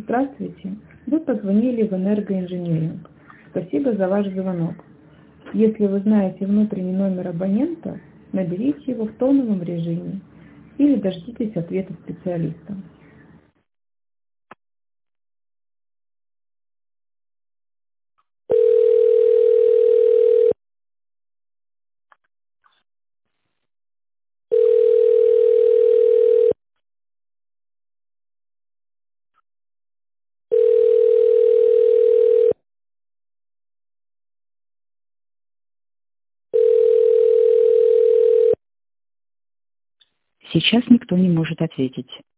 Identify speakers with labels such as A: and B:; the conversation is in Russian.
A: Здравствуйте. Вы позвонили в энергоинжиниринг. Спасибо за ваш звонок. Если вы знаете внутренний номер абонента, наберите его в тоновом режиме или дождитесь ответа специалиста.
B: Сейчас никто не может ответить.